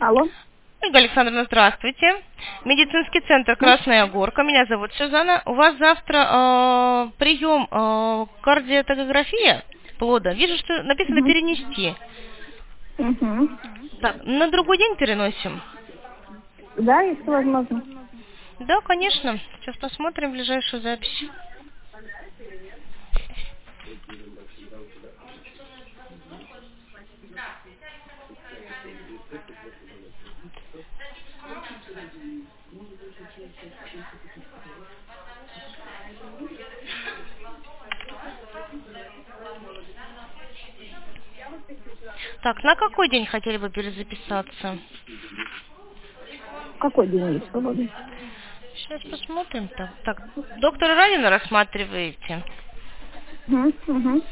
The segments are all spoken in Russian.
Алло. Ольга Александровна, здравствуйте. Медицинский центр «Красная Горка». Меня зовут Сюзанна. У вас завтра прием кардиотография плода. Вижу, что написано Угу. «перенести». Угу. Так, на другой день переносим? Да, если возможно. Да, конечно. Сейчас посмотрим ближайшую запись. Так, на какой день хотели бы перезаписаться? Какой день есть свободный? Сейчас посмотрим. Так, доктора Ранина рассматриваете? Угу. Угу.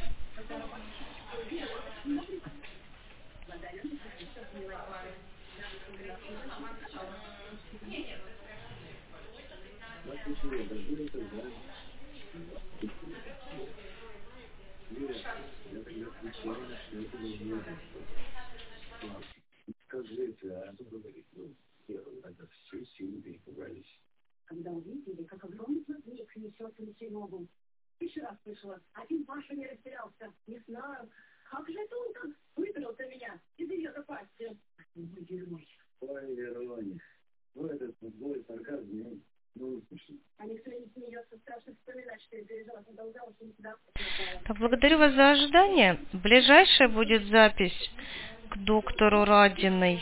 Так, благодарю вас за ожидание. Ближайшая будет запись к доктору Радиной.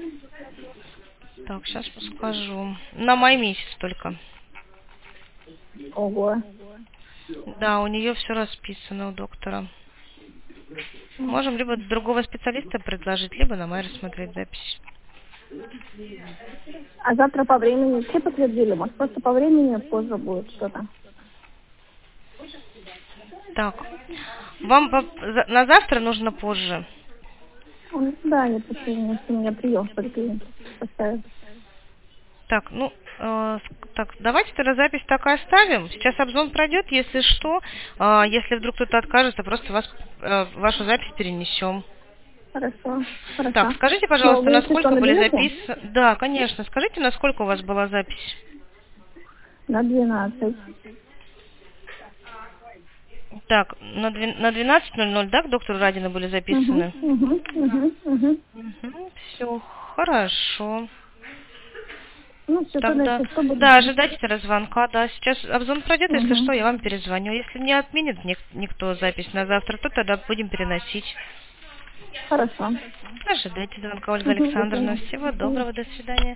Так, сейчас скажу. На май месяц только. Ого. Да, у нее все расписано у доктора. Можем либо другого специалиста предложить, либо на май рассмотреть запись. А завтра по времени все подтвердили? Может, просто по времени позже будет что-то? Так, вам на завтра нужно позже? Да, нет, почему у меня прием в поликлинике поставят. Так, так, давайте тогда запись так и оставим. Сейчас обзвон пройдет, если что. Если вдруг кто-то откажется, просто вашу запись перенесем. Хорошо, хорошо. Так, скажите, Но пожалуйста, вы, если что, насколько были наберете? записаны... Да, конечно. Скажите, насколько у вас была запись? На 12. Так, на 12:00, да, к доктору Радина были записаны? Угу. Все, хорошо. Ну, все, тогда, Тогда, если что, буду да, ждать. ожидайте звонка, да. Сейчас обзвон пройдет, если Угу. что, я вам перезвоню. Если не отменит никто запись на завтра, то тогда будем переносить. Хорошо. Ожидайте звонка, Ольга Угу, до Александровна. свидания. Всего доброго, до свидания.